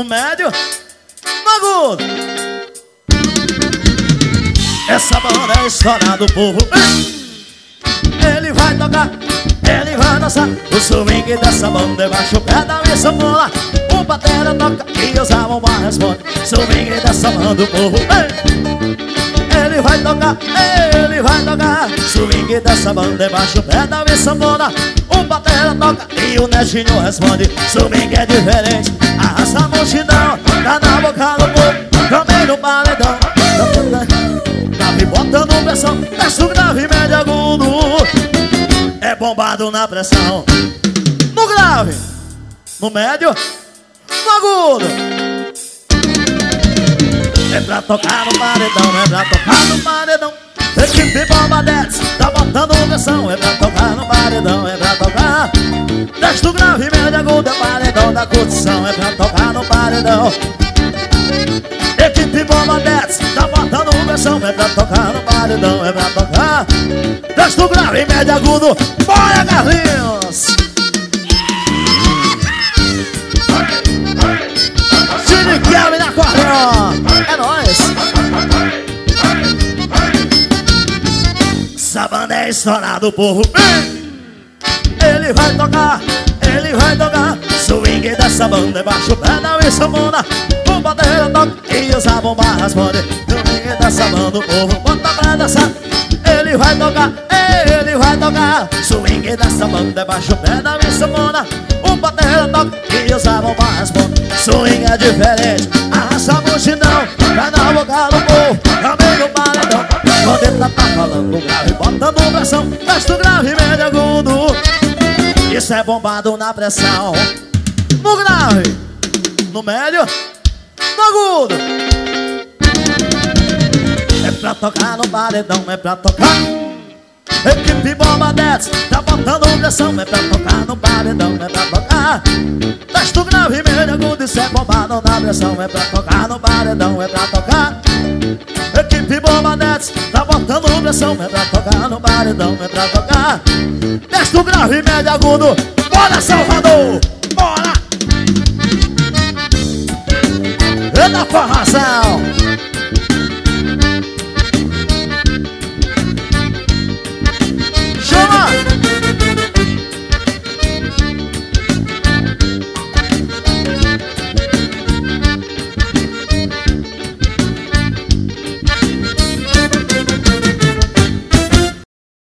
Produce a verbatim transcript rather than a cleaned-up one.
no médio, no agudo. Essa banda é história do povo. Ele vai tocar, ele vai dançar. O swing dessa banda é baixo, pedal e sanfona. O batera toca e os bomba responde. Swing dessa banda do povo. Ele vai tocar, ele vai tocar. Swing dessa banda é baixo, pedal e sanfona. O batera toca e o netinho responde. Swing é diferente, arrasta a multidão. Tá na boca do povo, também no paredão. Grave botando pressão, desce o grave médio agudo. É bombado na pressão. No grave, no médio, no agudo. É pra tocar no paredão, é pra tocar no paredão. Equipe Bombadetes, tá botando pressão. É pra tocar no paredão, é pra tocar. Desce o grave médio agudo, é paredão da curtição. É pra tocar no paredão. Equipe Bombadetes, tá botando pressão. É pra tocar no paredão, é pra tocar. Desce o grave médio agudo. Bora, Carlinhos! Cine Kelvin na acordeon. É nóis! Essa banda é história do povo. Ele vai tocar, ele vai tocar. Swing dessa banda é baixo, pedal e sanfona. O bateria toca e os bomba responde. Swing dessa banda do povo, bota pra dançar. Ele vai tocar, ele vai tocar. Swing dessa banda é baixo, pedal e sanfona. O bateria toca e os bomba responde. Swing é diferente, arrasta a multidão. Vai na boca do povo, também no paredão. Quando ele tá falando o grave, botando pressão. Desce o grave médio agudo. Isso é bombado na pressão. No grave, no médio, no agudo. É pra tocar no paredão, é pra tocar. Equipe Bombadetes, tá botando pressão. É pra tocar no paredão, é pra tocar. Desce o grave médio agudo. Isso é bombado na pressão. É pra tocar no paredão, é pra tocar. Equipe Bombadetes, tá botando pressão. É pra tocar no paredão, é pra tocar. Desce o grave médio agudo. Bora, Salvador!